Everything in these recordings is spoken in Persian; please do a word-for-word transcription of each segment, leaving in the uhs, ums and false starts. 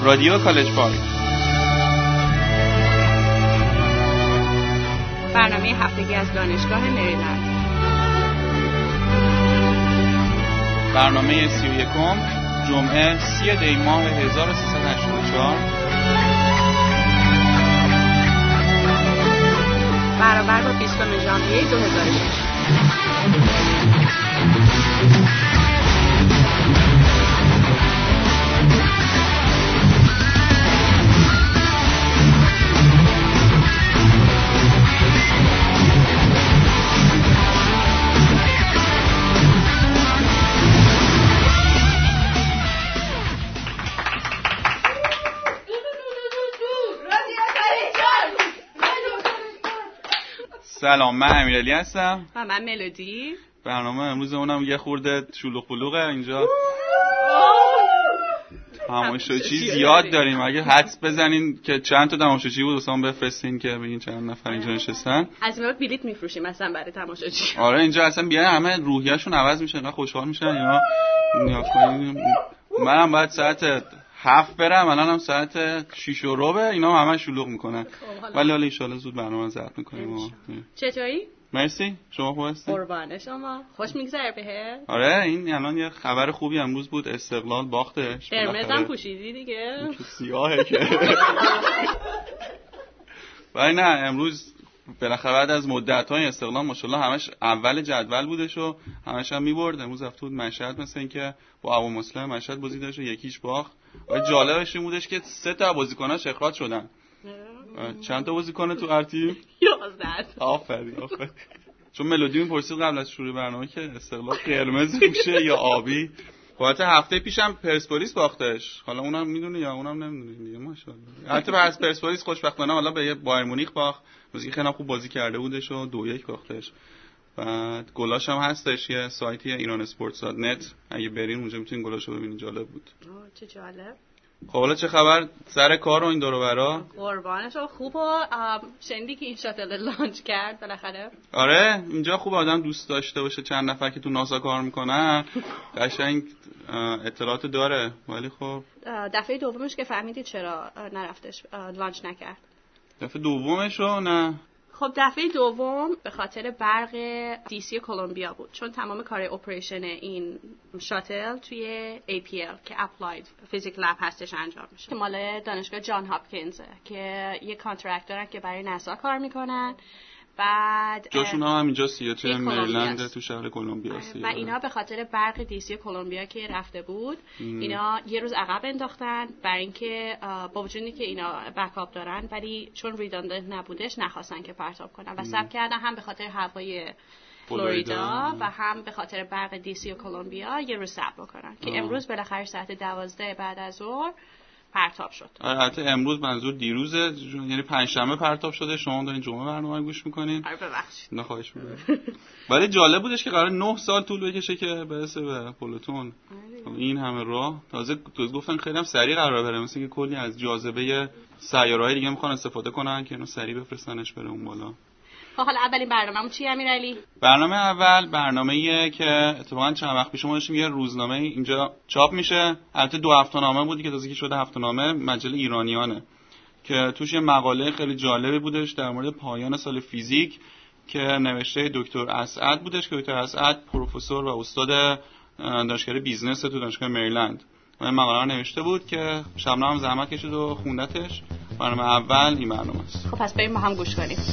رادیو کالج پارک. برنامه هفتگی از دانشگاه مریلند. برنامه سی و یکم جمعه سی دی ماه هزار و سیصد و هشتاد و چهار برابر با بیستم ژانویه دو هزار و شش. سلام، من امیرعلی هستم و من ملودی. برنامه امروز اونم یه خورده شلوغ پلوغه اینجا. تماشاچی زیاد داریم، اگه حدس بزنین که چند تا تماشاچی بود واسمون بفرستین که ببینین چند نفر اینجا نشستن. از این بلیت میفروشیم مثلا برای تماشاچی. آره اینجا اصلا بیان همه روحیه‌شون عوض میشه، انقدر خوشحال میشن اینا. منم بعد ساعت هفت برم، الانم ساعت شش و ربع، اینا همه شلوغ میکنن. ولی حالا ان شاء الله زود برنامه ضبط میکنیم. چطوری؟ مرسی، شما خوب هستید؟ قربان شما. خوش میگذره بهت؟ آره این الان یه خبر خوبی امروز بود، استقلال باختش. قرمزم پوشیدی دیگه. سیاهه که. ولی نه امروز بالاخره بعد از مدت‌های استقلال ماشاءالله همش اول جدول بودش و همش هم می‌برد. امروز رفت بود مشهد، مثلا اینکه با ابو مسلم مشهد بازی داشت و یکیش باخت. و جالبش این بودش که سه تا بازیکناش اخراج شدن. چند تا بازیکن تو هر تیم؟ یازده. آفرین آفرین. چون ملودی می‌پرسید قبل از شروع برنامه که استقلال قرمز پوشه یا آبی. خاطر هفته پیشم پرسپولیس باختش. حالا اونم میدونه یا اونم نمیدونه دیگه، ماشاءالله. البته از پرسپولیس خوشبختانه حالا به بایر مونیخ باخت. بازی خیلی خوب بازی کرده بودش و دو یک باختش. بعد گلاش هم هستش، یه سایتی ایران اسپورتس دات نت، اگه برین اونجا میتونین گلاشو ببینین، جالب بود. آه چه جالب. خب حالا چه خبر سر کار و این دور و برا؟ قربانش خوب و شنیدی که این شاتل لانچ کرد بالاخره؟ آره اینجا خوب آدم دوست داشته باشه چند نفر که تو ناسا کار میکنن قشنگ اطلاعات داره. ولی خب دفعه دومش که فهمیدی چرا نرفتش لانچ نکرد؟ دفعه دومش رو نه. خب دفعه دوم به خاطر برق دیسی کلمبیا بود، چون تمام کار اپریشن این شاتل توی ای پی ال که اپلاید فیزیک لب هستش انجام میشه، که مال دانشگاه جان هاپکینزه که یه کانترکت دارن که برای ناسا کار میکنن. بعد جاشون هم اینجا سیاتل مریلند تو شهر کلمبیا هست و اینا به خاطر برق دیسی کلمبیا که رفته بود ام. اینا یه روز عقب انداختن برای اینکه با وجودی که اینا بکاپ دارن ولی چون ریداندنت نبودش نخواستن که پرتاب کنن و ثبت کردن هم به خاطر هوای فلوریدا و هم به خاطر برق دیسی و کلمبیا یه روز ثبت بکنن که امروز بالاخره ساعت دوازده بعد از ظهر پرتاب شد. البته امروز منظور دیروزه، یعنی پنجشنبه پرتاب شده. شما دارین جمعه برنامه گوش میکنین. آره ببخشید. نه خواهش می‌کنم. ولی جالب بودش که قرار نه سال طول بکشه که برسه به پلوتون. این همه راه تازه تو گفتن خیلی هم سریع قرار بره، مثلا که کلی از جاذبه سیاره‌های دیگه میخوان استفاده کنن که اینو سریع بفرستنش بره اون بالا. حالا اولین برنامه‌مون چیه امیرعلی؟ برنامه اول برنامه‌ایه که اتفاقا چند وقت پیش ما داشتیم یه روزنامه اینجا چاپ میشه. البته دو هفته‌نامه بودی که تازه که شده هفته‌نامه، مجله ایرانیانه، که توش یه مقاله خیلی جالبی بودش در مورد پایان سال فیزیک که نوشته دکتر اسعد بودش که دکتر اسعد پروفسور و استاد دانشکده بیزنس تو دانشگاه مریلند. این مقاله رو نوشته بود که شبنم هم زحمت کشید و خوندتش. برنامه اول این برنامه است. خب پس بریم با هم گوش کنیم.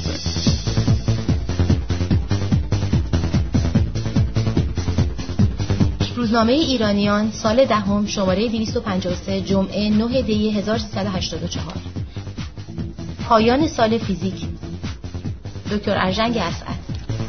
روزنامه ایرانیان سال دهم شماره دویست و پنجاه و سه جمعه نه دی هزار و سیصد و هشتاد و چهار. پایان سال فیزیک. دکتر ارژنگ اسعد.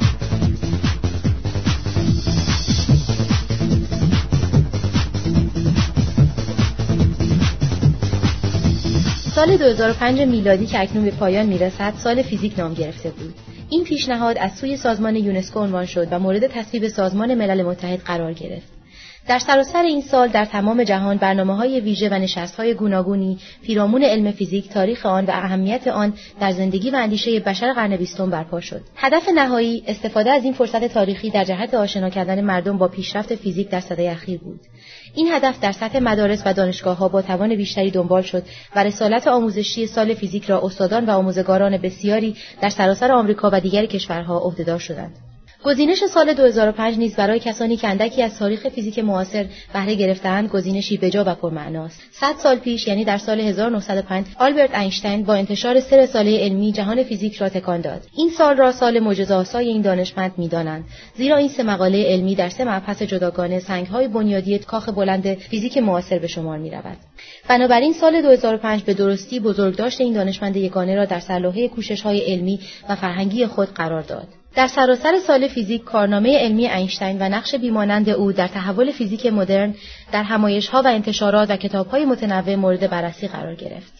سال دو هزار و پنج میلادی که اکنون به پایان میرسد سال فیزیک نام گرفته بود. این پیشنهاد از سوی سازمان یونسکو عنوان شد و مورد تصویب سازمان ملل متحد قرار گرفت. در سراسر این سال در تمام جهان برنامه‌های ویژه و نشست‌های گوناگونی پیرامون علم فیزیک، تاریخ آن و اهمیت آن در زندگی و اندیشه بشر قرن بیستم برپا شد. هدف نهایی استفاده از این فرصت تاریخی در جهت آشنا کردن مردم با پیشرفت فیزیک در سده اخیر بود. این هدف در سطح مدارس و دانشگاه‌ها با توان بیشتری دنبال شد و رسالت آموزشی سال فیزیک را استادان و آموزگاران بسیاری در سراسر آمریکا و دیگر کشورها عهده‌دار شدند. گزینش سال دو هزار و پنج نیز برای کسانی که اندکی از تاریخ فیزیک معاصر بهره گرفته‌اند گزینشی بجا و پرمعناست. صد سال پیش یعنی در سال هزار و نهصد و پنج آلبرت اینشتین با انتشار سه رساله علمی جهان فیزیک را تکان داد. این سال را سال معجزه‌آسای این دانشمند می‌دانند، زیرا این سه مقاله علمی در سه مبحث جداگانه سنگ‌های بنیادی کاخ بلند فیزیک معاصر به شمار می‌رود. بنابراین سال دو هزار و پنج به درستی بزرگداشت این دانشمند یگانه را در سرلوحه کوشش‌های علمی و فرهنگی خود قرار داد. در سراسر سال فیزیک کارنامه علمی اینشتین و نقش بیمانند او در تحول فیزیک مدرن در همایش‌ها و انتشارات و کتاب‌های متنوع مورد بررسی قرار گرفت.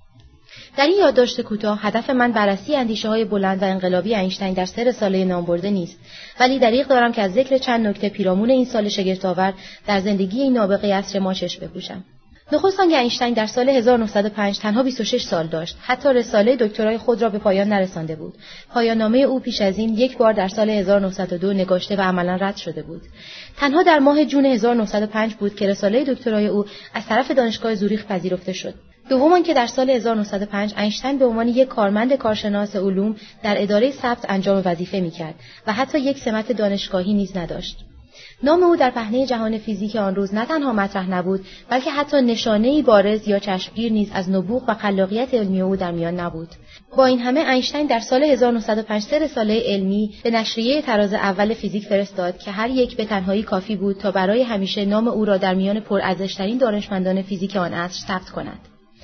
در این یادداشت کوتاه هدف من بررسی اندیشه‌های بلند و انقلابی اینشتین در سه رساله نامبرده نیست، ولی دریغ دارم که از ذکر چند نکته پیرامون این سال شگفت‌آور در زندگی این نابغه عصر ما چشم بپوشم. نخست آنکه اینشتین در سال هزار و نهصد و پنج تنها بیست و شش سال داشت، حتی رساله دکترای خود را به پایان نرسانده بود. پایان نامه او پیش از این یک بار در سال هزار و نهصد و دو نگاشته و عملاً رد شده بود. تنها در ماه جون هزار و نهصد و پنج بود که رساله دکترای او از طرف دانشگاه زوریخ پذیرفته شد. دوم آنکه در سال هزار و نهصد و پنج اینشتین به عنوان یک کارمند کارشناس علوم در اداره ثبت انجام وظیفه می‌کرد و حتی یک سمت دانشگاهی نیز نداشت. نام او در پهنه جهان فیزیک آن روز نه تنها مطرح نبود، بلکه حتی نشانه‌ای بارز یا چشمگیر نیز از نبوغ و خلاقیت علمی او در میان نبود. با این همه اینشتین در سال هزار و نهصد و پنج سه رساله علمی به نشریه طراز اول فیزیک فرستاد که هر یک به تنهایی کافی بود تا برای همیشه نام او را در میان پرارزش‌ترین دانشمندان فیزیک آن عصر ثبت کند.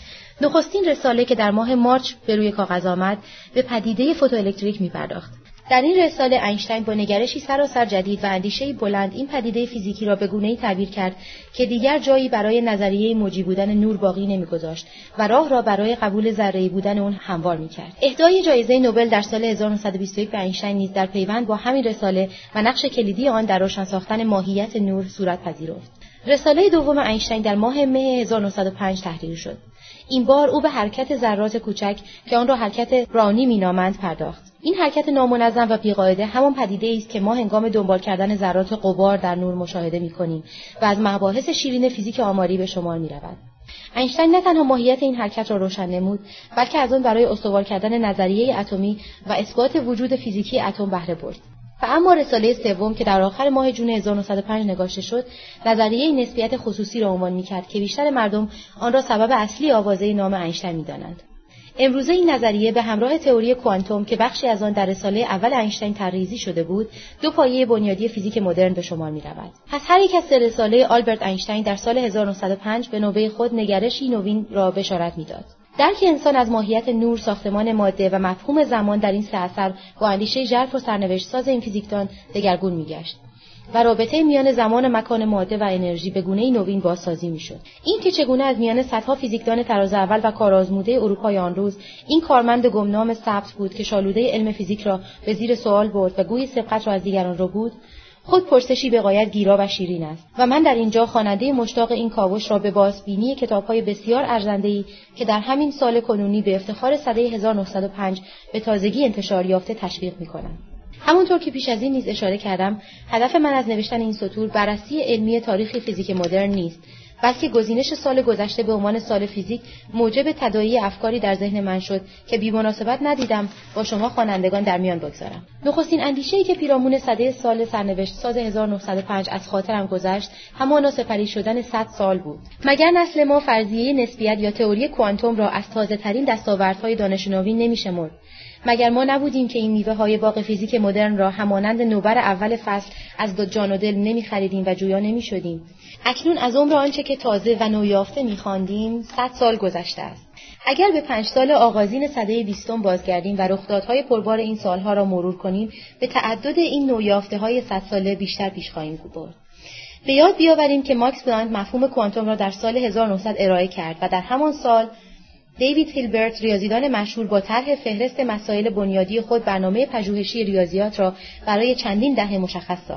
نخستین رساله که در ماه مارچ به روی کاغذ آمد، به پدیده فوتوالکتریک می‌پرداخت. در این رساله اینشتین با نگرشی سراسر جدید و اندیشه‌ای بلند این پدیده فیزیکی را به گونه‌ای تعبیر کرد که دیگر جایی برای نظریه موجی بودن نور باقی نمی‌گذاشت و راه را برای قبول ذره‌ای بودن آن هموار می‌کرد. اهدای جایزه نوبل در سال هزار و نهصد و بیست و یک به اینشتین نیز در پیوند با همین رساله و نقش کلیدی آن در روشن ساختن ماهیت نور صورت پذیرفت. رساله دوم اینشتین در ماه مه هزار و نهصد و پنج تحریر شد. این بار او به حرکت ذرات کوچک که آن را حرکت برانی مینامند پرداخت. این حرکت نامنظم و بی‌قاعده همان پدیده‌ای است که ما هنگام دنبال کردن ذرات غبار در نور مشاهده می‌کنیم و از مباحث شیرین فیزیک آماری به شمار می‌رود. اینشتین نه تنها ماهیت این حرکت را روشن نمود، بلکه از آن برای استوار کردن نظریه اتمی و اثبات وجود فیزیکی اتم بهره برد. و اما رساله سوم که در آخر ماه جون هزار و نهصد و پنج نگاشته شد، نظریه نسبیت خصوصی را عنوان می‌کرد که بیشتر مردم آن را سبب اصلی آوازه نام اینشتین می‌دانند. امروزه این نظریه به همراه تئوری کوانتوم که بخشی از آن در رساله اول اینشتین طرحریزی شده بود، دو پایه بنیادی فیزیک مدرن به شمار می‌رود. پس هر یک از سه رساله آلبرت اینشتین در سال هزار و نهصد و پنج به نوبه خود نگرشی نوین را بشارت می‌داد. درک انسان از ماهیت نور، ساختمان ماده و مفهوم زمان در این سه اثر با اندیشه ژرف و سرنوشت ساز این فیزیکدان دگرگون می‌گشت و رابطه میان زمان و مکان ماده و انرژی به گونه‌ای نوین بازسازی می‌شد. این که چگونه از میان صدها فیزیکدان طراز اول و کارآزموده اروپای آن روز این کارمند گمنام ثبت بود که شالوده علم فیزیک را به زیر سوال برد و گوی سبقت را از دیگران رو بود، خود پرسشی به غایت گیرا و شیرین است و من در اینجا خواننده مشتاق این کاوش را به بازبینی کتاب‌های بسیار ارزنده‌ای که در همین سال کنونی به افتخار سده هزار و نهصد و پنج به تازگی انتشار یافته تشویق می‌کنم. همونطور که پیش از این نیز اشاره کردم، هدف من از نوشتن این سطور بررسی علمی تاریخ فیزیک مدرن نیست، بلکه گزینش سال گذشته به عنوان سال فیزیک موجب تداعی افکاری در ذهن من شد که بی‌مناسبت ندیدم با شما خوانندگان در میان بگذارم. نخستین اندیشه‌ای که پیرامون سده سال سرنوشت ساز هزار و نهصد و پنج از خاطرم گذشت، همانا سپری شدن صد سال بود. مگر نسل ما فرضیه نسبیت یا تئوری کوانتوم را از تازه‌ترین دستاوردهای دانش نوین نمی‌شمرد؟ مگر ما نبودیم که این میوه‌های باغ فیزیک مدرن را همانند نوبر اول فصل از دو جان و دل نمی‌خریدیم و جویا نمی‌شدیم؟ اکنون از عمر آنچه که تازه و نویافته می‌خواندیم صد سال گذشته است. اگر به پنج سال آغازین سده بیستم بازگردیم و رخدادهای پربار این سالها را مرور کنیم، به تعدد این نویافته‌های صد ساله بیشتر پیش خواهیم برد. به یاد بیاوریم که ماکس پلانک مفهوم کوانتوم را در سال هزار و نهصد ارائه کرد و در همان سال دیوید هیلبرت ریاضیدان مشهور با طرح فهرست مسائل بنیادی خود برنامه پژوهشی ریاضیات را برای چندین دهه مشخص ساخت.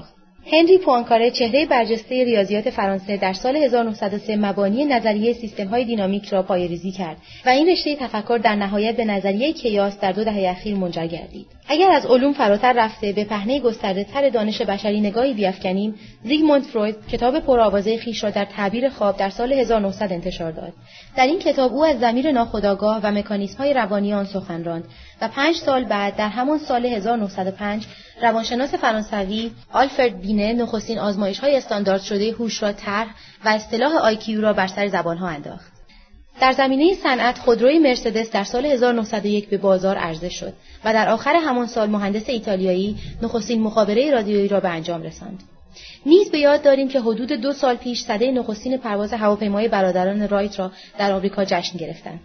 هنری پوانکاره، چهره برجسته ریاضیات فرانسه، در سال هزار و نهصد و سه مبانی نظریه سیستم‌های دینامیک را پایه‌ریزی کرد و این رشته تفکر در نهایت به نظریه کیاس در دو دهه اخیر منجر گردید. اگر از علوم فراتر رفته به پهنه گسترده‌تر دانش بشری نگاهی بیفکنیم، زیگموند فروید کتاب پرآوازه خویش را در تعبیر خواب در سال هزار و نهصد انتشار داد. در این کتاب او از ضمیر ناخودآگاه و مکانیزم‌های روانی آن سخن راند و پنج سال بعد در همان سال هزار و نهصد و پنج روانشناس فرانسوی آلفرد بینه نخستین آزمایش‌های استاندارد شده هوش را طرح و اصطلاح آی کیو را بر سر زبان‌ها انداخت. در زمینه صنعت، خودروی مرسدس در سال هزار و نهصد و یک به بازار عرضه شد و در آخر همان سال مهندس ایتالیایی نخستین مخابره رادیویی را به انجام رساند. نیز به یاد داریم که حدود دو سال پیش سده نخستین پرواز هواپیمای برادران رایت را در آمریکا جشن گرفتند.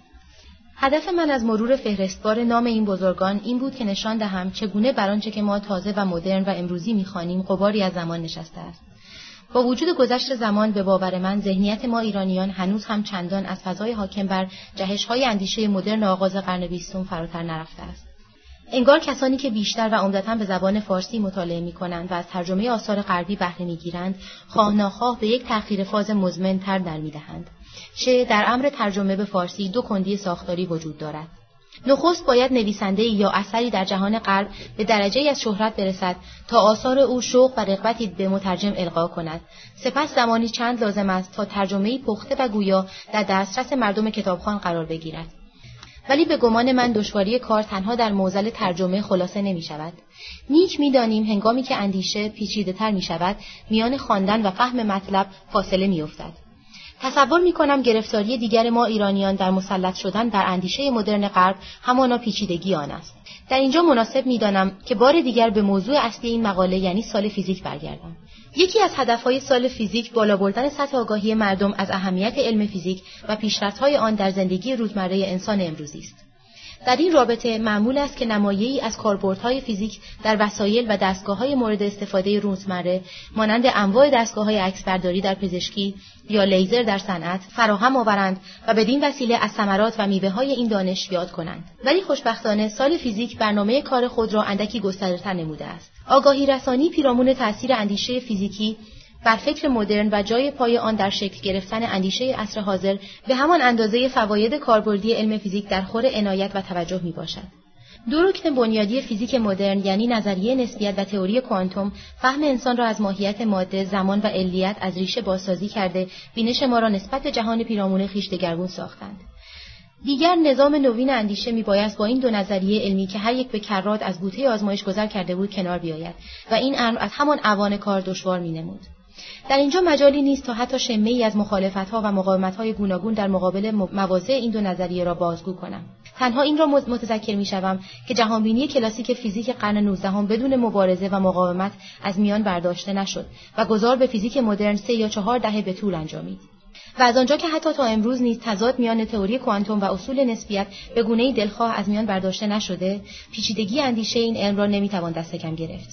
هدف من از مرور فهرستوار نام این بزرگان این بود که نشان دهم چگونه بر آنچه که ما تازه و مدرن و امروزی می‌خوانیم غباری از زمان نشسته است. با وجود گذشت زمان به باور من ذهنیت ما ایرانیان هنوز هم چندان از فضای حاکم بر جهش‌های اندیشه مدرن آغاز قرن بیستم فراتر نرفته است. انگار کسانی که بیشتر و عمدتاً به زبان فارسی مطالعه می‌کنند و از ترجمه آثار غربی بهره می‌گیرند، خواه ناخواه به یک تأخیر فاز مزمن تر در می‌دهند. چه در امر ترجمه به فارسی دو کندی ساختاری وجود دارد. نخست باید نویسنده‌ای یا اثری در جهان غرب به درجه‌ای از شهرت برسد تا آثار او شوق و رغبتی به مترجم القا کند. سپس زمانی چند لازم است تا ترجمه‌ای پخته و گویا در دسترس مردم کتابخوان قرار بگیرد. ولی به گمان من دشواری کار تنها در معضل ترجمه خلاصه نمی‌شود. نیک می‌دانیم هنگامی که اندیشه پیچیده‌تر می‌شود، میان خواندن و فهم مطلب فاصله می‌افتد. تصور می‌کنم گرفتاری دیگر ما ایرانیان در مسلط شدن در اندیشه مدرن غرب همانا پیچیدگی آن است. در اینجا مناسب می‌دانم که بار دیگر به موضوع اصلی این مقاله یعنی سال فیزیک برگردم. یکی از هدف‌های سال فیزیک بالا بردن سطح آگاهی مردم از اهمیت علم فیزیک و پیشرفت‌های آن در زندگی روزمره انسان امروزی است. در این رابطه معمول است که نمایه‌ای از کاربردهای فیزیک در وسایل و دستگاه‌های مورد استفاده روزمره مانند انواع دستگاه‌های عکسبرداری در پزشکی یا لیزر در صنعت فراهم آورند و بدین وسیله از ثمرات و میوه‌های این دانش یاد کنند. ولی خوشبختانه سال فیزیک برنامه کار خود را اندکی گسترده‌تر نموده است. آگاهی رسانی پیرامون تأثیر اندیشه فیزیکی بر فکر مدرن و جای پای آن در شکل گرفتن اندیشه عصر حاضر به همان اندازه فواید کاربردی علم فیزیک در خور عنایت و توجه میباشد. دو رکن بنیادی فیزیک مدرن یعنی نظریه نسبیت و تئوری کوانتوم فهم انسان را از ماهیت ماده، زمان و علیت از ریشه بازسازی کرده بینش ما را نسبت به جهان پیرامون خویش دگرگون ساختند. دیگر نظام نوین اندیشه میبایست با این دو نظریه علمی که هر یک به کرات از بوته آزمایش گذر کرده بود کنار بیاید و این امر از همان اوان کار دشوار مینمود. در اینجا مجالی نیست تا حتی شمه‌ای از مخالفت‌ها و مقاومت‌های گوناگون در مقابل مواضع این دو نظریه را بازگو کنم. تنها این را متذکر می‌شوم که جهانبینی کلاسیک فیزیک قرن نوزدهم بدون مبارزه و مقاومت از میان برداشته نشد و گذار به فیزیک مدرن سه یا چهار دهه به طول انجامید. و از آنجا که حتی تا امروز نیز تضاد میان تئوری کوانتوم و اصول نسبیت به گونه‌ای دلخواه از میان برداشته نشده، پیچیدگی اندیشه این علم را نمی‌توان دست کم گرفت.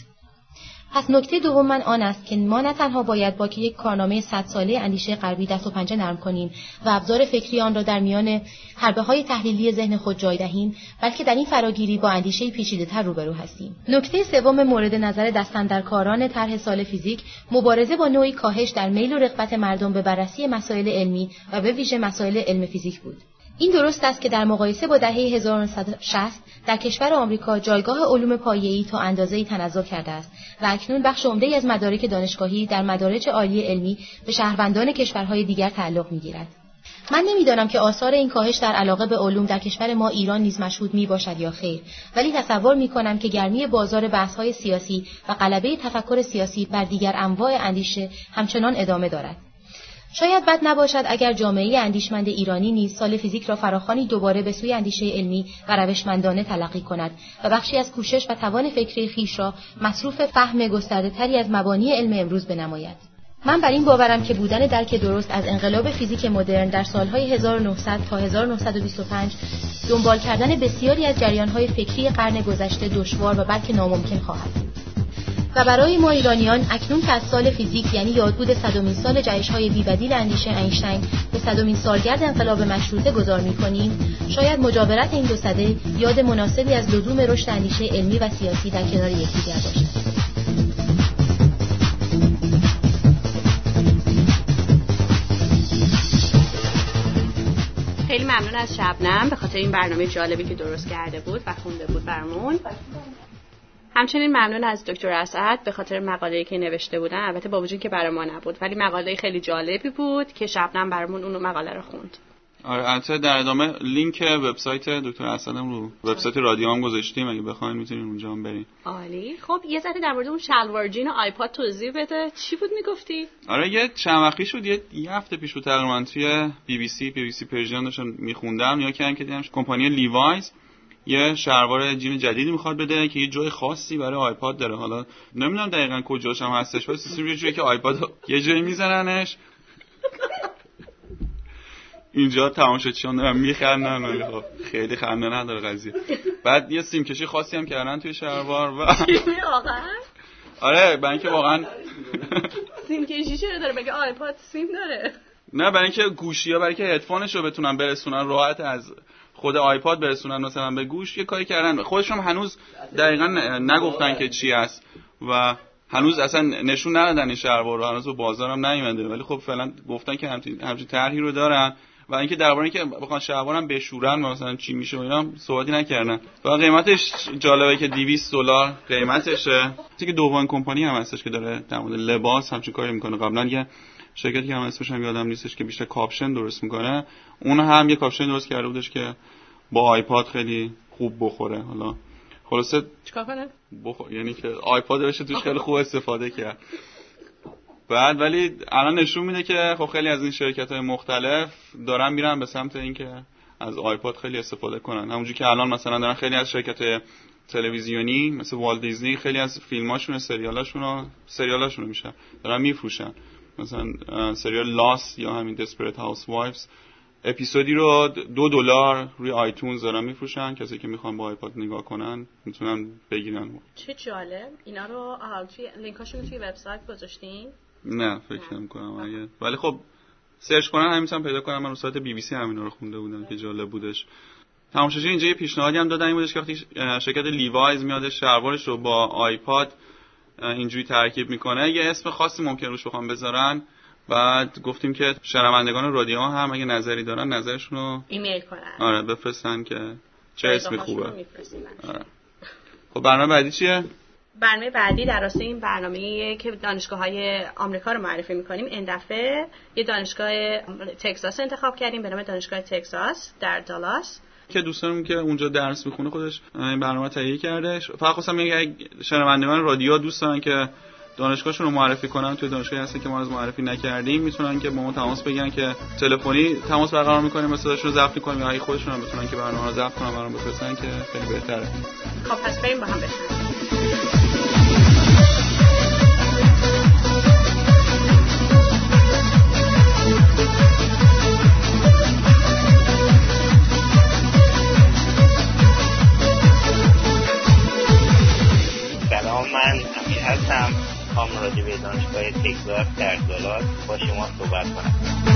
پس نکته دوم من آن است که ما نه تنها باید با که یک کارنامه صد ساله اندیشه غربی دست و پنجه نرم کنیم و ابزار فکری آن را در میان حربه‌های تحلیلی ذهن خود جای دهیم، بلکه در این فراگیری با اندیشه پیچیده‌تر روبرو هستیم. نکته سوم مورد نظر دستاندرکاران طرح سال فیزیک مبارزه با نوعی کاهش در میل و رغبت مردم به بررسی مسائل علمی و به ویژه مسائل علم فیزیک بود. این درست است که در مقایسه با دهه هزار و نهصد و شصت در کشور آمریکا جایگاه علوم پایه‌ای تا اندازه‌ای تنزل کرده است و اکنون بخش عمده‌ای از مدارک دانشگاهی در مدارج عالی علمی به شهروندان کشورهای دیگر تعلق می‌گیرد. من نمی‌دانم که آثار این کاهش در علاقه به علوم در کشور ما ایران نیز مشهود می‌باشد یا خیر، ولی تصور می‌کنم که گرمی بازار بحث‌های سیاسی و غلبه تفکر سیاسی بر دیگر انواع اندیشه همچنان ادامه دارد. شاید بد نباشد اگر جامعه اندیشمند ایرانی نیز سال فیزیک را فراخوانی دوباره به سوی اندیشه علمی و روشمندانه تلقی کند و بخشی از کوشش و توان فکری خویش را مصروف فهم گسترده‌تری از مبانی علم امروز بنماید. من بر این باورم که بودن درک درست از انقلاب فیزیک مدرن در سالهای هزار و نهصد تا هزار و نهصد و بیست و پنج دنبال کردن بسیاری از جریان‌های فکری قرن گذشته دشوار و بلکه ناممکن خواهد بود. و برای ما ایرانیان اکنون که از سال فیزیک یعنی یادبود صدمین سال جهش‌های بی‌بدیل اندیشه اینشتین به صدمین سالگرد انقلاب مشروطه گذار می‌کنیم، شاید مجاورت این دو سده یاد مناسبی از لزوم رشد اندیشه علمی و سیاسی در کنار یکدیگر باشد. ممنون از شبنم به خاطر این برنامه جالبی که درست کرده بود و خونده بود برامون. همچنین ممنون از دکتر اسعد به خاطر مقاله‌ای که نوشته بودن، البته با وجود که برای ما نبود ولی مقاله خیلی جالبی بود که شبنم برامون اون مقاله رو خوند. آره البته در ادامه لینک وبسایت دکتر اسدم رو وبسایت رادیو هم گذاشتیم، اگه بخواید میتونید اونجا هم برید. عالی. خب یه ذره در مورد اون شلوار جین و آیپاد توضیح بده. چی بود میگفتی؟ آره یه چند وقتی شد، یه, یه هفته پیش بود تقریبا توی بی بی سی بی بی سی پرژن داشتم میخوندم یا که دیدم کمپانی لیوایز یه شلوار جین جدیدی میخواد بده که یه جای خاصی برای آیپاد داره. حالا نمیدونم دقیقاً کجاش هم هستش، ولی یه جوری که آیپاد یه جایی میزننش اینجا تماشاچیان دارن میخندن و خب خیلی خنده نداره قضیه. بعد یه سیم کشی خاصی هم کردن توی شلوار و واقعا آره برای اینکه واقعا سیم کشی چرا داره؟ مگه آیپاد سیم داره؟ نه برای اینکه گوشی‌ها برای اینکه هدفونش رو بتونن برسونن راحت از خود آیپاد برسونن مثلا به گوش، یه کاری کردن. خودشون هنوز دقیقاً نگفتن که چی است و هنوز اصلا نشون ندادن این شلوار رو، هنوز به بازار هم نیومده، ولی خب فعلا گفتن که همچین همچین طرحی رو دارن و اینکه درباره اینکه بخوان شلوار هم بشورن مثلا چی میشه و اینا صحبتی نکردن. و قیمتش جالبه که دویست دلار قیمتشه. که دومین کمپانی هم هستش که داره در مورد لباس همچین کاری میکنه. قبلا یه شرکتی که هم اسمش هم یادم نیستش که بیشتر کاپشن درست میکنه، اون هم یه کاپشن درست کرده بودش که با آیپاد خیلی خوب بخوره. حالا خلاصه چیکار کنه؟ بخور یعنی که آیپاد بشه توش خیلی خوب استفاده کرد. بعد ولی الان نشون میده که خب خیلی از این شرکت‌های مختلف دارن میرن به سمت اینکه از آیپاد خیلی استفاده کنن. همونجوری که الان مثلا دارن خیلی از شرکت‌های تلویزیونی مثل والت دیزنی خیلی از فیلماشون و سریالاشون و سریالاشون میشه دارن میفروشن. مثلا سریال لاس یا همین دسپریت هاوس وایفز اپیزودی رو دو دلار روی آیتونز دارن میفروشن. کسی که میخوان با آیپاد نگاه کنن میتونن بگیرن. چه جالب. اینا رو توی لینکاشون رو توی وبسایت گذاشتین؟ نه فکر نمی‌کنم اگه، ولی خب سرچ کنن همین میتونن پیدا کنن. من رو سایت بی بی سی همینا رو خونده بودم که جالب بودش. تماشاچی اینجا یه پیشنهادی هم دادن این بودش که وقتی شرکت لیوایز میاد شلوارش رو با آیپاد اینجوری ترکیب میکنه یه اسم خاصی ممکن روش بخوام بذارن. بعد گفتیم که شنوندگان رادیو هم اگه نظری دارن نظرشون رو ایمیل کنن. آره بفرستن که چه اسمی خوبه. آره. خب برنامه بعدی چیه؟ برنامه بعدی در راستای این برنامه‌ایه که دانشگاه‌های آمریکا رو معرفی می‌کنیم. این دفعه یه دانشگاه تگزاس انتخاب کردیم به نام دانشگاه تگزاس در دالاس که دوستانم که اونجا درس می‌خونه خودش این برنامه تهیه کرده. فقط خواستم بگم اگه شنوندگان رادیو دوست دارن که دانشگاهشون رو معرفی کنن توی دانشگاهی هستی که ما از معرفی نکردیم، میتونن که با ما تماس بگیرن که تلفنی تماس برقرار می‌کنیم، مثلا ضبط می‌کنیم یا اگه خودشون هم بتونن که برنامه رو ضبط کنن برام بفرستن که خیلی بهتره. خب پس بریم با هم بشنویم. من امیر هستم، هم راجع به دانشگاه تگزاس در دالاس با شما صحبت کنم.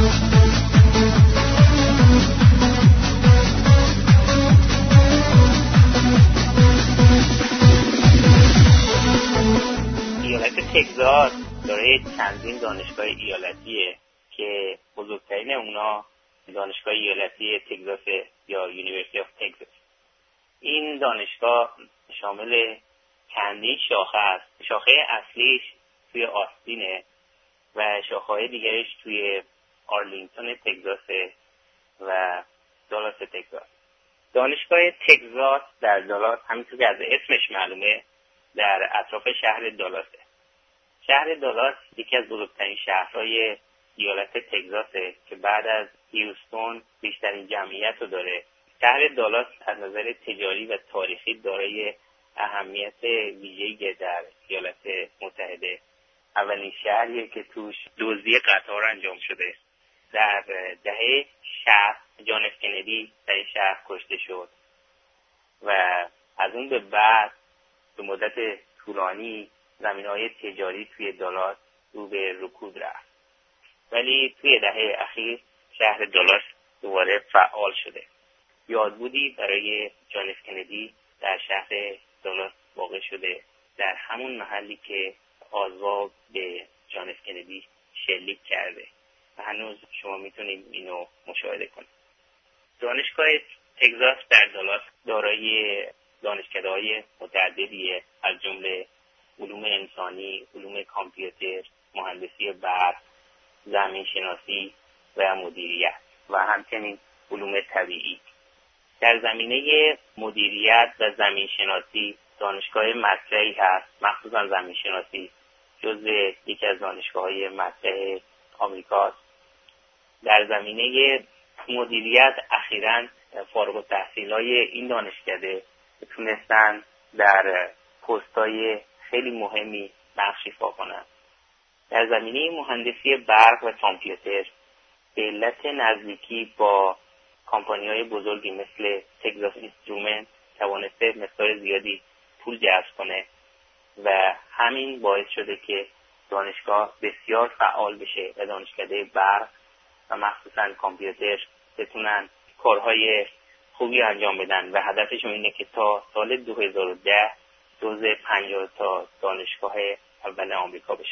ایالت تگزاس دارای چندین دانشگاه ایالتیه که بزرگترین اونا دانشگاه ایالتی تگزاس یا یونیورسیتی آف تگزاس. این دانشگاه شامل چندین شاخه است. شاخه اصلیش توی آستینه و شاخه‌های دیگرش توی آرلینگتون تگزاس و دالاس تگزاس. دانشگاه تگزاس در دالاس همینطور که از اسمش معلومه در اطراف شهر دالاسه. شهر دالاس یکی از بزرگترین شهرهای ایالت تگزاسه که بعد از هیوستون بیشترین جمعیت رو داره. شهر دالاس از نظر تجاری و تاریخی دارای اهمیت ویژه‌ای در ایالات متحده. اولین شهریه که توش دزدی قطار انجام شده. در دهه شصت جان اف کندی در این شهر کشته شد و از اون به بعد به مدت طولانی زمینه‌های تجاری توی دالاس رو به رکود رفت. ولی توی دهه اخیر شهر دالاس دوباره فعال شده. یادبودی برای جان اف کندی در شهر دالاس واقع شده، در همون محلی که آزوا به جان اف کندی شلیک کرده و هنوز شما میتونید اینو مشاهده کنید. دانشگاه تگزاس در دالاس دارای دانشکده‌های متعددیه، از جمله علوم انسانی، علوم کامپیوتر، مهندسی برق، زمین شناسی و مدیریت و همچنین علوم طبیعی. در زمینه مدیریت و زمین شناسی دانشگاه مطرحی هست، مخصوصا زمین شناسی جزو یکی از دانشگاه‌های مطرح آمریکاست. در زمینه مدیریت اخیراً فارغ التحصیلای این دانشکده تونستن در پست‌های خیلی مهمی نقش ایفا کنند. در زمینه مهندسی برق و کامپیوتر به علت نزدیکی با کمپانی‌های بزرگی مثل تگزاس اینسترومنت توانسته مقدار زیادی پول جذب کنه و همین باعث شده که دانشگاه بسیار فعال بشه و دانشکده برق و مخصوصاً کامپیوتر بتونن کارهای خوبی انجام بدن و هدفشون اینه که تا سال دو هزار و ده جزو پنجاه تا دانشگاه اول آمریکا بشن.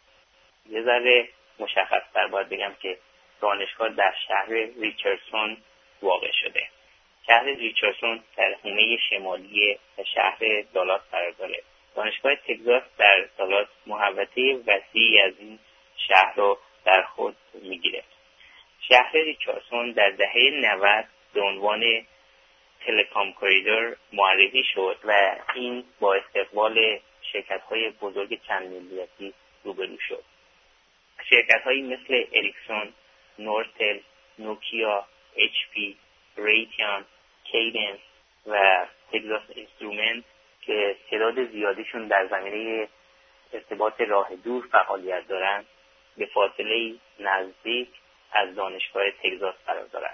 یه ذره مشخص‌تر باید بگم که دانشگاه در شهر ریچاردسون واقع شده. شهر ریچاردسون در حومه شمالی شهر دالاس قرار داره. دانشگاه تگزاس در دالاس محوطه وسیعی از این شهر رو در خود میگیره. شهر ریچاردسون در دهه نود به عنوان تلکام کوریدور معرفی شد و این با استقبال شرکت‌های بزرگ چند ملیتی روبرو شد. شرکت‌هایی مثل اریکسون، نورتل، نوکیا، اچ پی، ریتیان، کیدنس و تگزاس اینسترومنت که تعداد زیادیشون در زمینه ارتباط راه دور فعالیت دارند به فاصله نزدیک از دانشگاه تگزاس قرار دارند.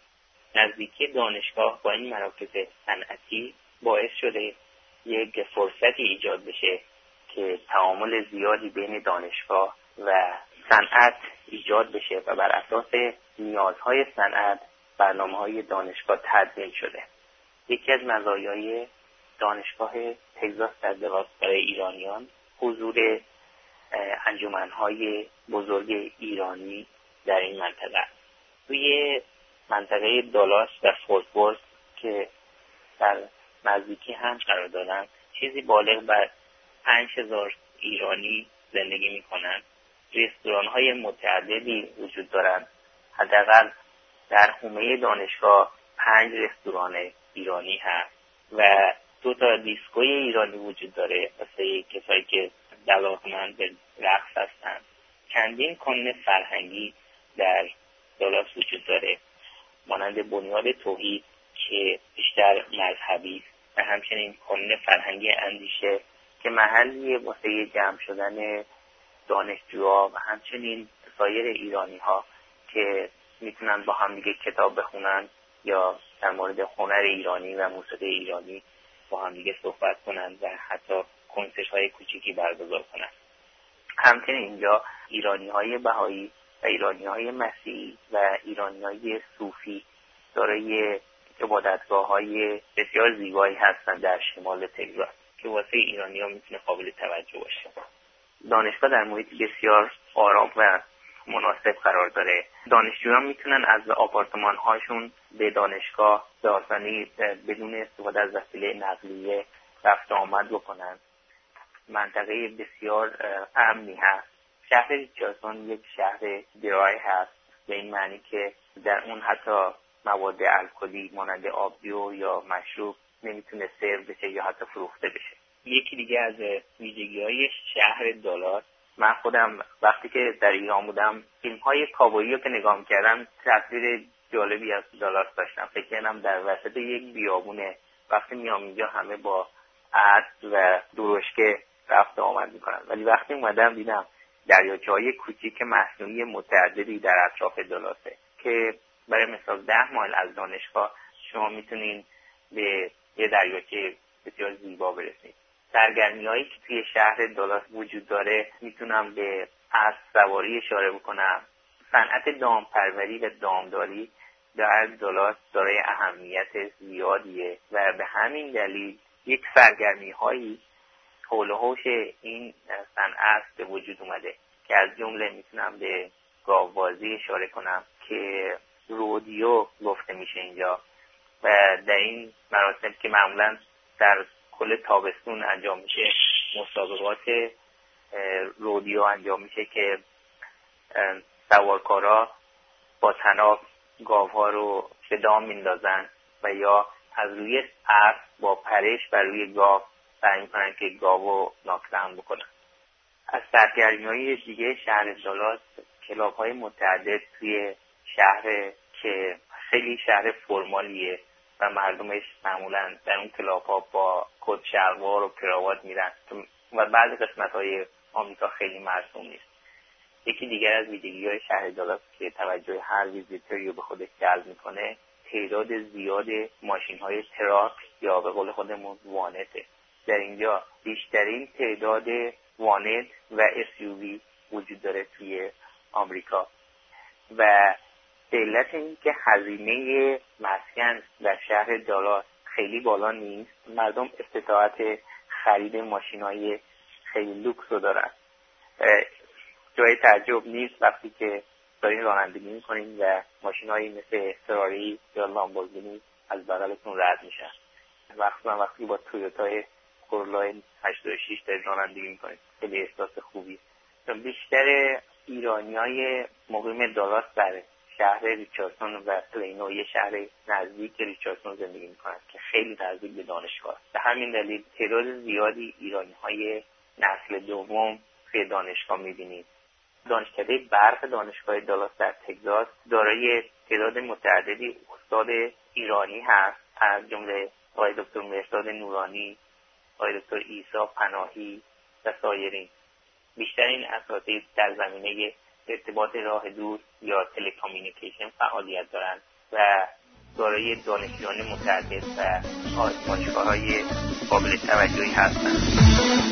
نزدیکی دانشگاه با این مراکز صنعتی باعث شده یک فرصتی ایجاد بشه که تعامل زیادی بین دانشگاه و صنعت ایجاد بشه و بر اساس نیازهای صنعت برنامه‌های دانشگاه تدوین شده. یکی از مزایای دانشگاه تگزاس در دالاس برای ایرانیان حضور انجمن‌های بزرگ ایرانی در این منطقه است. توی منطقه دالاس و فورت ورث که در نزدیکی هم قرار دارند چیزی بالغ بر پنج هزار ایرانی زندگی می‌کنند. رستوران‌های متعددی وجود دارند. حداقل در حومه دانشگاه پنج رستوران ایرانی هست و دو تا دیسکوی ایرانی وجود داره واسه کسایی که علاقه‌مند به رقص هستند. چندین کانون فرهنگی در دالاس وجود داره مانند بنیاد توحید که بیشتر مذهبی و همچنین کانون فرهنگی اندیشه که محلیه واسه جمع شدن دانشجوها و همچنین سایر ایرانی‌ها که میتونن با هم دیگه کتاب بخونن یا در مورد هنر ایرانی و موسیقی ایرانی با هم دیگه صحبت کنن و حتی کنسرت‌های کوچیکی برگزار کنن. همچنین اینجا ایرانی‌های بهایی و ایرانی‌های مسیحی و ایرانی‌های صوفی دارای عبادتگاه‌های بسیار زیبایی هستند در شمال تگزاس که واسه ایرانی‌ها میتونه قابل توجه باشه. دانشگاه در محیطی بسیار آرام و مناسب قرار داره. دانشجویان میتونن از آپارتمان‌هاشون به دانشگاه به آسانی بدون استفاده از وسیله نقلیه رفت و آمد بکنن. منطقه بسیار امنی هست. شهر ریچاردسون یک شهر درای هست به این معنی که در اون حتی مواد الکلی مانند آبجو یا مشروب نمیتونه سرو بشه یا حتی فروخته بشه. یکی دیگه از ویژگی‌های شهر دالاس، من خودم وقتی که در ایران بودم فیلم‌های کاوبویی رو که نگاه می‌کردم تصویر جالبی از دالاس داشتم. فکر کنم در وسط یک بیابونه وقتی میام اینجا همه با اسب و درشکه رفت و آمد می‌کنن، ولی وقتی اومدم دیدم دریاچه‌های کوچیک مصنوعی متعددی در اطراف دالاسه که برای مثال ده مایل از دانشگاه شما میتونین به یه دریاچه بسیار زیبا برسید. سرگرمی‌هایی که توی شهر دالاس وجود داره میتونم به اسب سواری اشاره بکنم. صنعت دامپروری و دامداری در دالاس دارای اهمیت زیادیه و به همین دلیل یک سرگرمی‌هایی حول و حوش این صنعت به وجود اومده که از جمله میتونم به گاوبازی اشاره کنم که رودیو گفته میشه اینجا و در این مراسم که معمولا در کل تابستون انجام میشه مسابقات رودیو انجام میشه که سوارکارا با طناب گاوها رو به دام میندازن و یا از روی اسب با پرش بر روی گاو سعی میکنن که گاو ناکدام بکنن. از سرگرمی‌های دیگه شهر دالاس کلاب‌های متعدد توی شهر که خیلی شهر فرمالیه و مردمش معمولا در اون کلاب‌ها با کت شلوار و کراوات میرن و بعضی قسمت‌های آمریکا خیلی مرسوم نیست. یکی دیگر از ویژگی‌های شهر دالاس که توجه هر ویزیتوری رو به خودش جلب میکنه تعداد زیاد ماشین‌های تراک یا به قول خودمون وانته. در اینجا بیشترین تعداد وانت و اس یو وی وجود داره توی آمریکا و به علت اینکه هزینه مسکن در شهر دالاس خیلی بالا نیست، مردم استطاعت خرید ماشین‌های خیلی لوکس رو دارن. جای تعجب نیست وقتی که دارین رانندگی می‌کنین و ماشین‌هایی مثل فراری یا لامبورگینی از بغلتون رد میشن. مخصوصا وقتی با تویوتای کورولای هشتاد و شش دارین رانندگی می‌کنین، خیلی احساس خوبی. بیشتر ایرانیای مقیم دالاس در شهر ریچاردسون و پلینو، یه شهر نزدیک ریچاردسون زندگی می‌کنن که خیلی نزدیک به دانشگاه. به همین دلیل تعداد زیادی ایرانی‌های نسل دوم توی دانشگاه می‌بینید. دانشکده برق دانشگاه دالاس در تگزاس دارای تعداد متعددی استاد ایرانی هست، از جمله آقای دکتر مرزاد نورانی، آقای دکتر عیسی پناهی و سایرین. بیشترین اساتید در زمینه ارتباط راه دور یا تلکامیونیکیشن فعالیت دارند و دارای دانشجویان متعدد و آزمایشگاه‌های قابل توجهی هستند.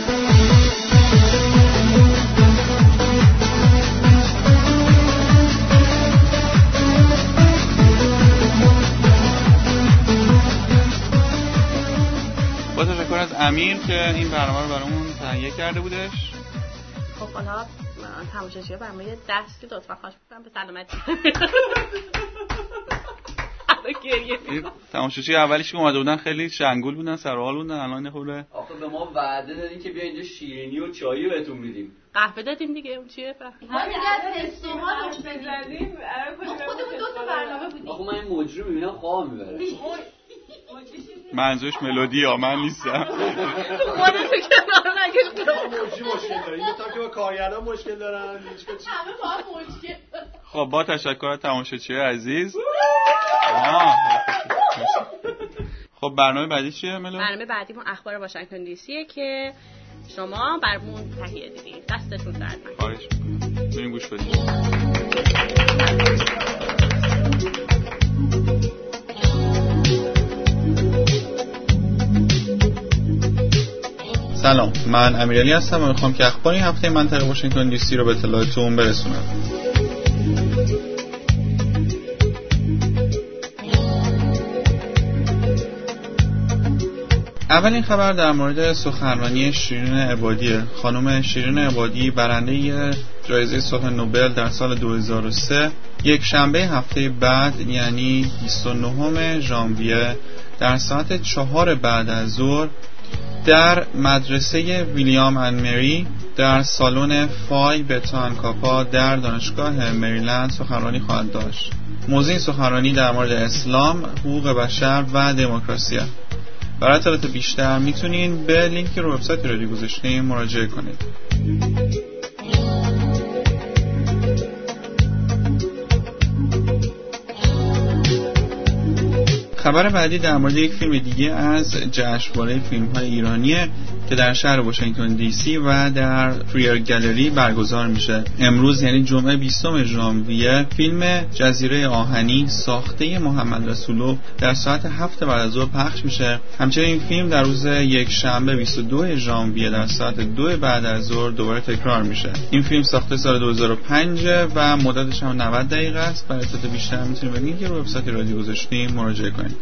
با تشکر از امیر که این برنامه رو برامون تهیه کرده بودش. خب حالا تماشاچی‌ها برنامه دستی لطفا خواهش می‌کنم به سلامتی. تماشاچی اولیش که اومده بودن خیلی شنگول بودن، سرحال بودن، الان خوره. آخه به ما وعده دادین که بیا اینجا شیرینی و چایی بهتون میدیم. قهوه دادیم دیگه، اون چیه؟ ما دیگه از تستوها روش بزنیم. خودمون دو تا برنامه بودیم. آخه من این مجری میبینم خواب میبره. منظورش ملودی ها، من نیستم. خودتو کنار نگیر. مجری مشکل داره، این تا که با کارگردان مشکل دارن، همه با هم مشکل. خب با تشکر از تماشاچی عزیز. خب برنامه بعدی چیه ملو؟ برنامه بعدیمون اخبار واشنگتن دی سیه که شما برامون تهیه دیدین. دستتون درد نکنه. خواهش می‌کنم. بریم گوش بدیم. سلام، من امیرعلی هستم و میخوام که اخبار این هفته منطقه واشنگتن دی سی رو به اطلاعتون برسونم. اولین خبر در مورد سخنرانی شیرین عبادی. خانم شیرین عبادی برنده جایزه صلح نوبل در سال دو هزار و سه یک شنبه هفته بعد یعنی بیست و نهم ژانویه در ساعت چهار بعد از ظهر در مدرسه ویلیام اند مری در سالن فای بتا کاپا در دانشگاه مریلند سخنرانی خواهد داشت. موضوع این سخنرانی در مورد اسلام، حقوق بشر و دموکراسی است. برای اطلاعات بیشتر میتونین به لینکی رو وبسایت رادیو گذاشتیم مراجعه کنید. خبر بعدی در مورد یک فیلم دیگه از جشنواره فیلم‌های ایرانیه که در شهر واشنگتن دی سی و در فریر گالری برگزار میشه. امروز یعنی جمعه بیستم ژانویه فیلم جزیره آهنی ساخته محمد رسولو در ساعت هفت بعد از ظهر پخش میشه. همچنین این فیلم در روز یک شنبه بیست و دو ژانویه در ساعت دو بعد از ظهر دوباره تکرار میشه. این فیلم ساخته سال دو هزار و پنج و مدتش هم نود دقیقه است. برای اطلاعات بیشتر میتونید به لینک رو وبسایت رادیو گذاشتیم مراجعه کنید.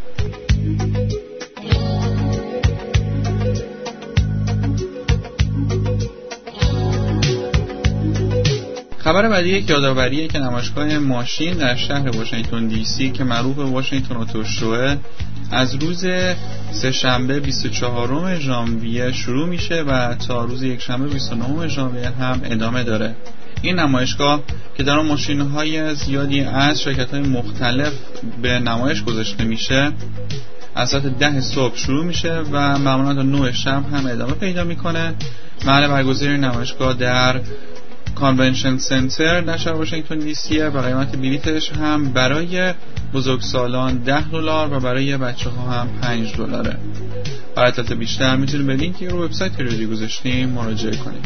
خبر بعدی یک یادآوریه که نمایشگاه ماشین در شهر واشنگتن دی سی که معروف به واشنگتن اتو شوه از روز سه‌شنبه بیست و چهارم ژانویه شروع میشه و تا روز یکشنبه بیست و نهم ژانویه هم ادامه داره. این نمایشگاه که در آن ماشین‌های زیادی از شرکت‌های مختلف به نمایش گذاشته میشه از ساعت ده صبح شروع میشه و معمولا تا نه شب هم ادامه پیدا میکنه. محل برگزاری نمایشگاه در کانونشن سنتر در شهر واشنگتن دی سی و قیمت بلیتش هم برای بزرگسالان ده دلار و برای بچه‌ها هم پنج دلاره. برای اطلاعات بیشتر میتونید به لینکی رو وبسایت رادیو گذاشتیم مراجعه کنید.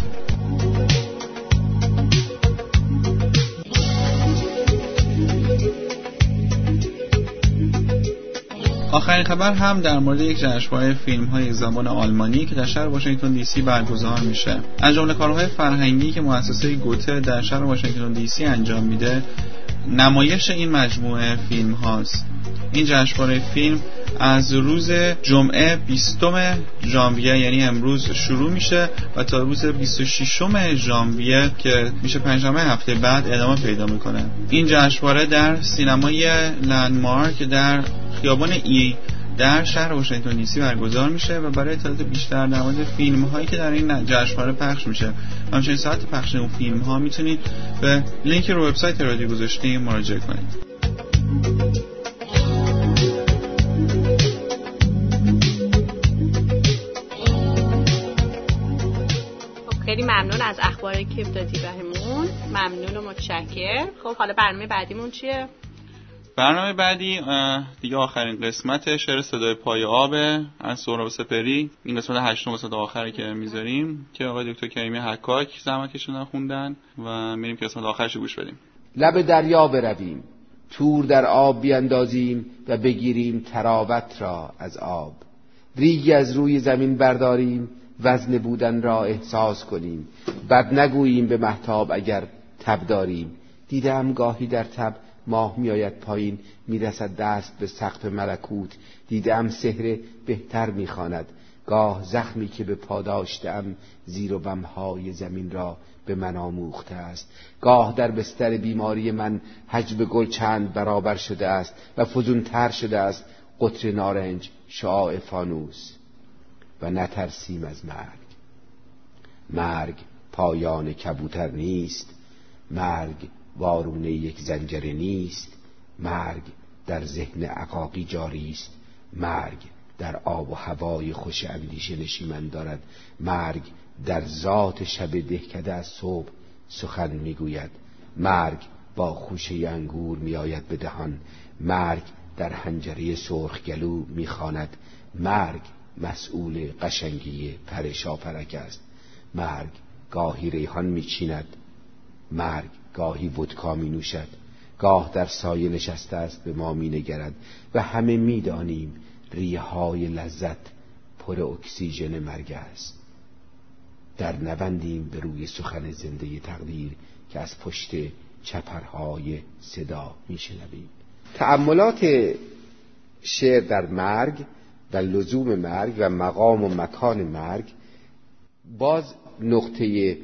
آخرین خبر هم در مورد یک جشنواره فیلم‌های زبان آلمانی که در شهر واشنگتن دی سی برگزار میشه. از جمله کارهای فرهنگی که مؤسسه گوته در شهر واشنگتن دی سی انجام میده، نمایش این مجموعه فیلم هاست. این جشنواره فیلم از روز جمعه بیستم ژانویه یعنی امروز شروع میشه و تا روز بیست و ششم ژانویه که میشه پنجشنبه هفته بعد ادامه پیدا میکنه. این جشنواره در سینمای لندمارک در خیابان ای در شهر واشنگتن دی سی برگزار میشه و برای اطلاعات بیشتر در مورد فیلم هایی که در این جشنواره پخش میشه همچنین ساعت پخش اون فیلم ها میتونید به لینک رو وبسایت رادیو گذاشتیم مراجعه کنید. خیلی ممنون از اخباری که دادی بهمون. ممنون و متشکرم. خب حالا برنامه بعدیمون چیه؟ برنامه بعدی دیگه آخرین قسمت شعر صدای پای آبه از سهراب سپهری. این قسمت هشتم قسمت آخری که میذاریم که آقای دکتر کریمی حکاک زحمت کشیدن خوندن و میریم که قسمت آخرش گوش بدیم. لب دریا برویم، تور در آب بیاندازیم و بگیریم تراوت را از آب. ریگی از روی زمین برداریم، وزن بودن را احساس کنیم. بد نگوییم به مهتاب اگر تب داریم. دیدم گاهی در تب ماه میآید پایین، میرسد دست به سقف ملکوت. دیدم سحر بهتر میخواند، گاه زخمی که به پا داشتم زیر و بمهای زمین را به من آموخته است. گاه در بستر بیماری من حجب گل چند برابر شده است و فزونتر شده است قطر نارنج شعاع فانوس. و نترسیم از مرگ. مرگ پایان کبوتر نیست، مرگ وارونه یک زنجره نیست، مرگ در ذهن عقاقی جاری است، مرگ در آب و هوای خوش اندیشه نشیمن دارد، مرگ در ذات شب دهکده از صبح سخن میگوید، مرگ با خوشه انگور میآید به دهان، مرگ در حنجره سرخگلو میخواند، مرگ مسئول قشنگی پر شاپرک است، مرگ گاهی ریحان میچیند، مرگ گاهی ودکا می نوشد، گاه در سایه نشسته است به ما می نگرد و همه می دانیم ریه های لذت پر اکسیژن مرگ است. در نبندیم به روی سخن زنده تقدیر که از پشت چپرهای صدا می شنویم. تأملات شعر در مرگ و لزوم مرگ و مقام و مکان مرگ باز نقطه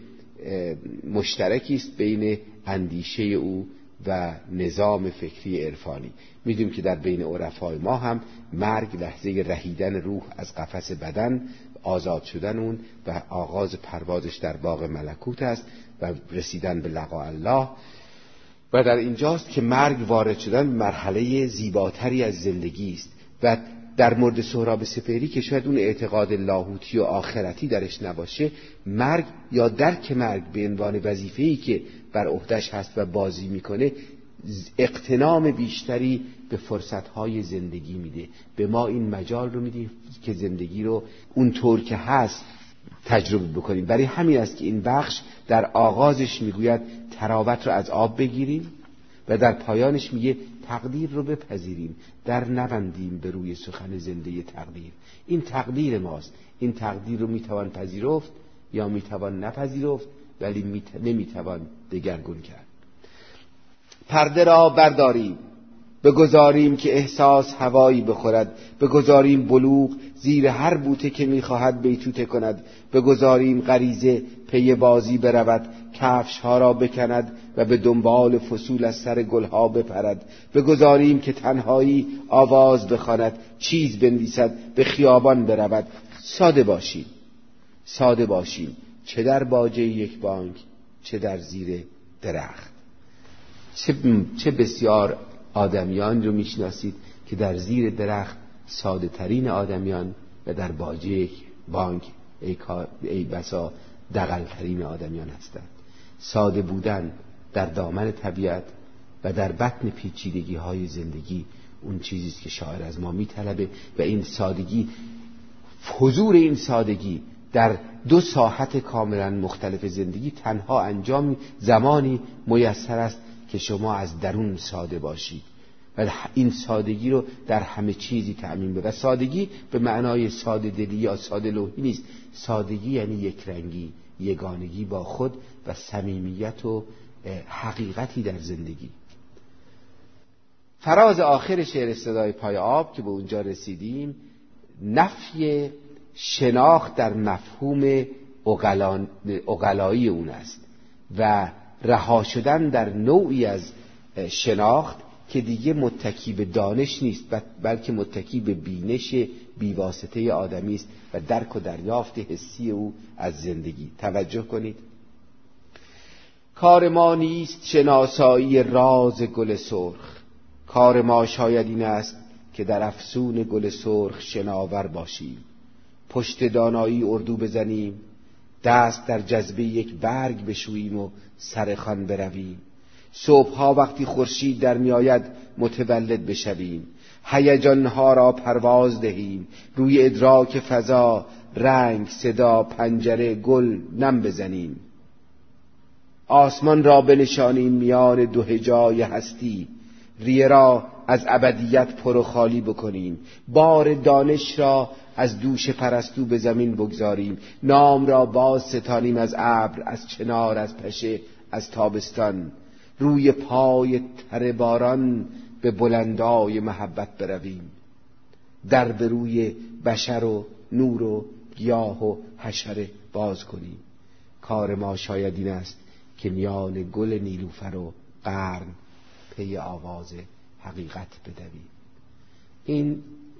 مشترکی است بین اندیشه او و نظام فکری عرفانی. میدونیم که در بین عرفای ما هم مرگ لحظه رهیدن روح از قفس بدن، آزاد شدن اون و آغاز پروازش در باغ ملکوت است و رسیدن به لقاء الله. و در اینجاست که مرگ وارد شدن مرحله زیباتری از زندگی است. و در مورد سهراب سپهری که شاید اون اعتقاد لاهوتی و آخرتی درش نباشه، مرگ یا درک مرگ به عنوان وظیفه‌ای که بر عهده‌اش هست و بازی میکنه، اغتنام بیشتری به فرصت‌های زندگی میده. به ما این مجال رو میده که زندگی رو اونطور که هست تجربه بکنیم. برای همین است که این بخش در آغازش میگوید تراوت رو از آب بگیریم و در پایانش میگه تقدیر رو بپذیریم، در نبندیم به روی سخن زنده تقدیر. این تقدیر ماست. این تقدیر رو میتوان پذیرفت یا میتوان نپذیرفت، ولی میت... نمیتوان دگرگون کرد. پرده را برداریم، بگذاریم که احساس هوایی بخورد، بگذاریم بلوغ زیر هر بوته که میخواهد بیتوته کند، بگذاریم غریزه پی بازی برود، کفش ها را بکند و به دنبال فصول از سر گل ها بپرد. بگذاریم که تنهایی آواز بخواند، چیز بنویسد، به خیابان برود. ساده باشیم، ساده باشیم، چه در باجه یک بانک، چه در زیر درخت. چه, چه بسیار آدمیان رو میشناسید که در زیر درخت ساده ترین آدمیان و در باجه یک بانک ای, ای بسا دغل ترین آدمیان هستند. ساده بودن در دامن طبیعت و در بطن پیچیدگی های زندگی اون چیزیست که شاعر از ما میطلبه و این سادگی، حضور این سادگی در دو ساحت کاملا مختلف زندگی تنها انجام زمانی میسر است که شما از درون ساده باشید و این سادگی رو در همه چیزی تأمین بده. و سادگی به معنای ساده دلی یا ساده لوحی نیست. سادگی یعنی یک رنگی، یگانگی با خود و صمیمیت و حقیقتی در زندگی. فراز آخر شعر صدای پای آب که به اونجا رسیدیم، نفی شناخت در مفهوم عقلایی اون است و رها شدن در نوعی از شناخت که دیگه متکی به دانش نیست بلکه متکی به بینش بیواسطه آدمی است و درک و دریافت حسی او از زندگی. توجه کنید. کار ما نیست شناسایی راز گل سرخ، کار ما شاید این است که در افسون گل سرخ شناور باشیم. پشت دانایی اردو بزنیم، دست در جذبه یک برگ بشوییم و سر خوان برویم. صبحها وقتی خورشید در میآید متولد بشویم. هیجانها را پرواز دهیم، روی ادراک فضا رنگ، صدا، پنجره، گل نم بزنیم. آسمان را بنشانیم میان دو هجای هستی، ریه را از ابدیت پر و خالی بکنیم. بار دانش را از دوش پرستو به زمین بگذاریم. نام را باز ستانیم از ابر، از چنار، از پشه، از تابستان. روی پای تر باران به بلندای محبت برویم. در به روی بشر و نور و گیاه و حشره باز کنیم. کار ما شاید این است که میان گل نیلوفر و قرن پی آواز حقیقت بدویم. این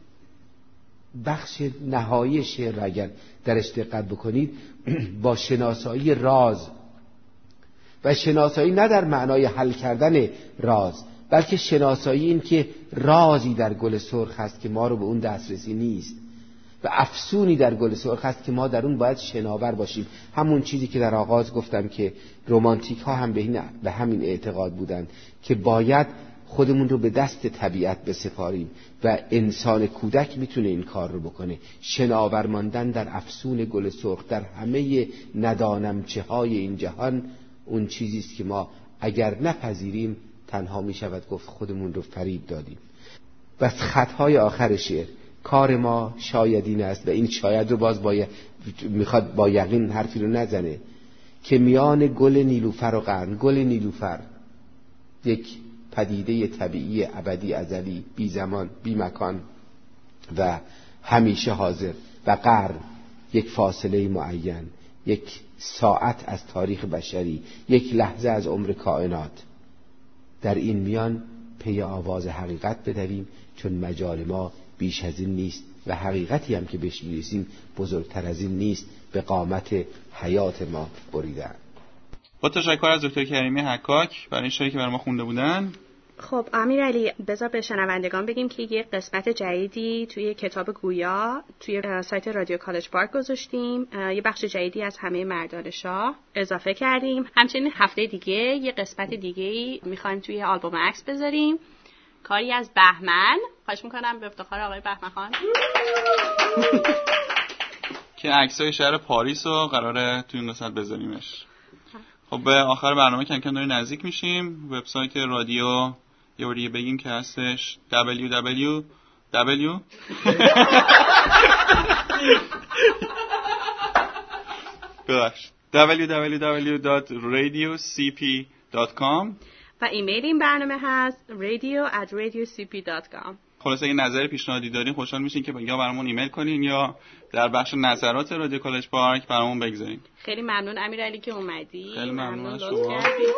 بخش نهایی شعر را اگر درش دقت بکنید با شناسایی راز و شناسایی نه در معنای حل کردن راز بلکه شناسایی این که رازی در گل سرخ هست که ما رو به اون دسترسی نیست و افسونی در گل سرخ هست که ما در اون باید شناور باشیم. همون چیزی که در آغاز گفتم که رمانتیک ها هم به, این به همین اعتقاد بودند که باید خودمون رو به دست طبیعت بسپاریم و انسان کودک میتونه این کار رو بکنه. شناور ماندن در افسون گل سرخ در همه ندانمچه های این جهان اون چیزیست که ما اگر نپذیریم تنها میشود گفت خودمون رو فریب دادیم. و خطهای آخر شعر، کار ما شاید این است و این شاید رو باز با میخواد با یقین حرفی رو نزنه که میان گل نیلوفر و قرن، گل نیلوفر یک پدیده طبیعی ابدی ازلی، بی زمان بی مکان و همیشه حاضر، و قرن یک فاصله معین، یک ساعت از تاریخ بشری، یک لحظه از عمر کائنات. در این میان پی آواز حقیقت بدویم چون مجال ما بیش از این نیست و حقیقتی هم که بهش میرسیم بزرگتر از این نیست. به قامت حیات ما بریدن. با تشکر از دکتر کریمی حکاک برای این شعری که برای ما خونده بودن. خب امیرعلی بذار به شنوندگان بگیم که یه قسمت جدیدی توی کتاب گویا توی سایت رادیو کالج پارک گذاشتیم. یه بخش جدیدی از همه مردان شاه اضافه کردیم. همچنین هفته دیگه یه قسمت دیگه‌ای می‌خوایم توی آلبوم عکس بذاریم، کاری از بهمن. خواهش می‌کنم به افتخار آقای بهمن خان که عکسای شهر پاریس رو قراره توی این قسمت بذاریمش. خب به آخر برنامه کم کم داریم نزدیک میشیم. وبسایت رادیو یه بار دیگه بگیم که هستش دبلیو دبلیو دبلیو ببخش دبلیو دبلیو دبلیو دات رادیو سی پی دات کام و ایمیل این برنامه هست radio at radio c p dot com. خلاص اگه نظر پیشنهادی دارین خوشحال میشین که یا برامون ایمیل کنین یا در بخش نظرات رادیو کالج پارک برامون بگذارین. خیلی ممنون امیرعلی که اومدی. خیلی ممنون از شما.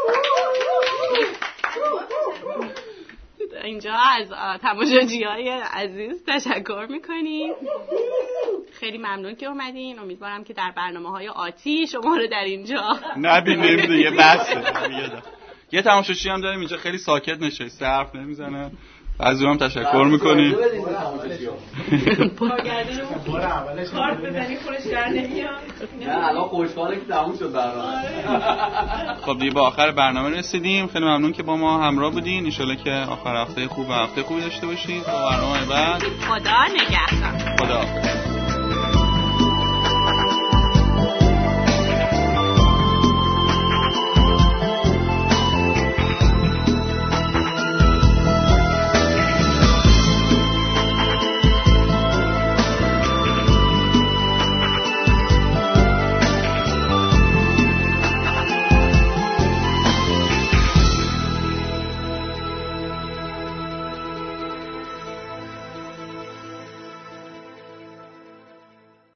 اینجا از تماشاگرای عزیز تشکر میکنیم. خیلی ممنون که اومدین. امیدوارم که در برنامه‌های آتی شما رو در اینجا نبینیم دیگه. بسه. یه تماشاچی هم داریم اینجا خیلی ساکت نشسته حرف نمیزنه. از اونم تشکر میکنیم. کارت بزنی خودش در نمیاد. نه الان خوشحاله که تموم شد برنامه. خب دیگه با آخر برنامه رسیدیم. خیلی ممنون که با ما همراه بودین. ان شاءالله که آخر هفته خوب و هفته خوبی داشته باشید. تا برنامه بعد خدا نگهدار. خدا.